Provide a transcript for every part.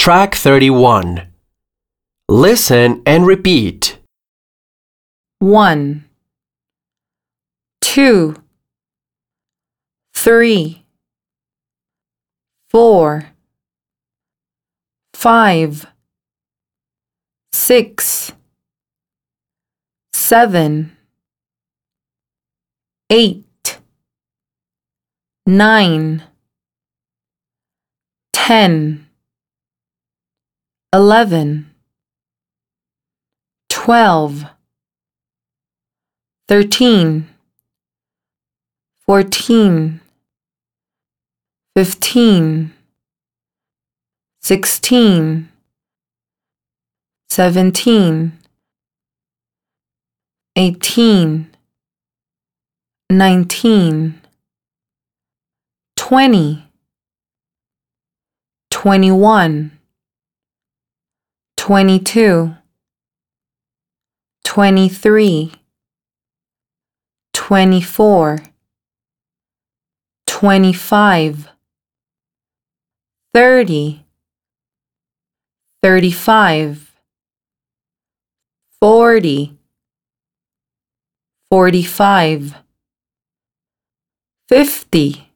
Track 31. Listen and repeat. 1, 2, 3, 4, 5, 6, 7, 8, 9, 10, 11, 12, 13, 14, 15, 16, 17, 18, 19, 20, 21, 22, 23, 24, 25, 30, 35, 40, 45, 50,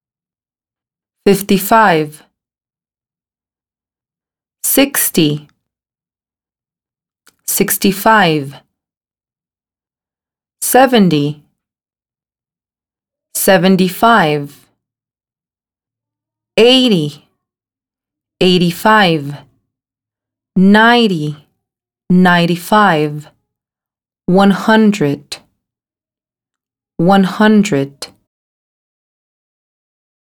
55, 60, 65, 70, 75, 80, 85, 90, 95, 100, 100.